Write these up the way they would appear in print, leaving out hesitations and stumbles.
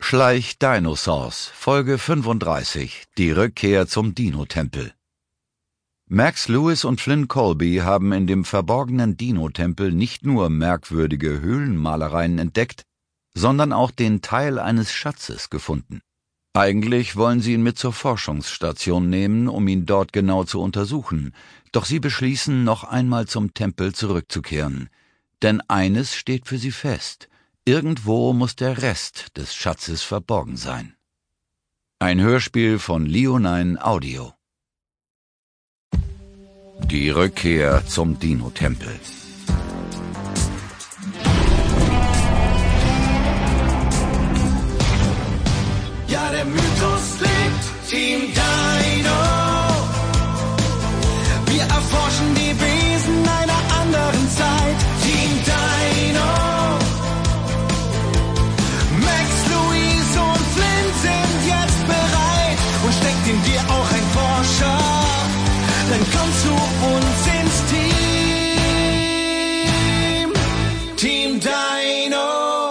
Schleich Dinosaurs, Folge 35, die Rückkehr zum Dino-Tempel. Max Lewis und Flynn Colby haben in dem verborgenen Dino-Tempel nicht nur merkwürdige Höhlenmalereien entdeckt, sondern auch den Teil eines Schatzes gefunden. Eigentlich wollen sie ihn mit zur Forschungsstation nehmen, um ihn dort genau zu untersuchen, doch sie beschließen, noch einmal zum Tempel zurückzukehren. Denn eines steht für sie fest: Irgendwo muss der Rest des Schatzes verborgen sein. Ein Hörspiel von Leonine Audio. Die Rückkehr zum Dino-Tempel. Ja, der Mythos lebt, Team Dino. Wir erforschen die Wesen einer anderen Zeit, Team Dino. Max, Louise und Flynn sind jetzt bereit. Und steckt in dir auch ein Forscher, dann komm zu uns ins Team. Team Dino.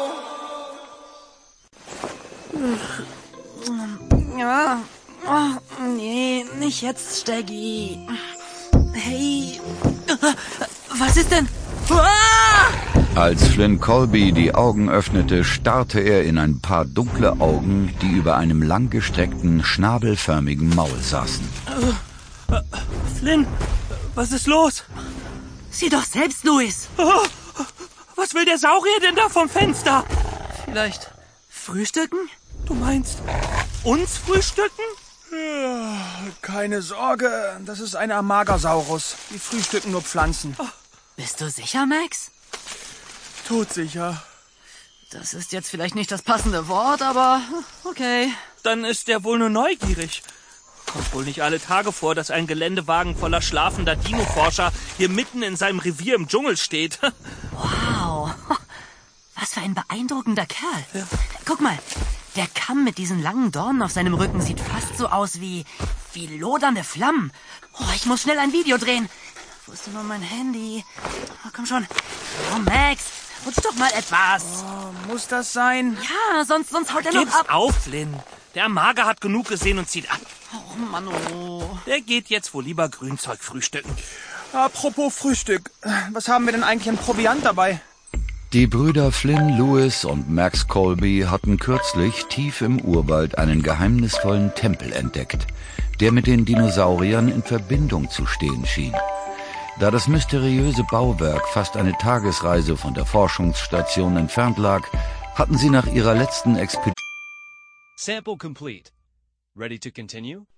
Ja. Oh, nee, nicht jetzt, Steggy. Hey. Was ist denn? Ah! Als Flynn Colby die Augen öffnete, starrte er in ein paar dunkle Augen, die über einem langgestreckten, schnabelförmigen Maul saßen. Flynn, was ist los? Sieh doch selbst, Louis. Oh, was will der Saurier denn da vom Fenster? Vielleicht frühstücken? Du meinst, uns frühstücken? Keine Sorge, das ist ein Amagasaurus. Die frühstücken nur Pflanzen. Bist du sicher, Max? Todsicher. Das ist jetzt vielleicht nicht das passende Wort, aber okay. Dann ist der wohl nur neugierig. Kommt wohl nicht alle Tage vor, dass ein Geländewagen voller schlafender Dino-Forscher hier mitten in seinem Revier im Dschungel steht. Wow, was für ein beeindruckender Kerl. Ja. Guck mal, der Kamm mit diesen langen Dornen auf seinem Rücken sieht fast so aus wie lodernde Flammen. Oh, ich muss schnell ein Video drehen. Wo ist denn nun mein Handy? Oh, komm schon. Oh, Max, rutsch doch mal etwas. Oh, muss das sein? Ja, sonst haut er noch Gib's ab. auf, Flynn. Der Amager hat genug gesehen und zieht ab. Oh, Mann, oh. Der geht jetzt wohl lieber Grünzeug frühstücken. Apropos Frühstück. Was haben wir denn eigentlich an Proviant dabei? Die Brüder Flynn Lewis und Max Colby hatten kürzlich tief im Urwald einen geheimnisvollen Tempel entdeckt, der mit den Dinosauriern in Verbindung zu stehen schien. Da das mysteriöse Bauwerk fast eine Tagesreise von der Forschungsstation entfernt lag, hatten sie nach ihrer letzten Expedition Sample complete. Ready to continue?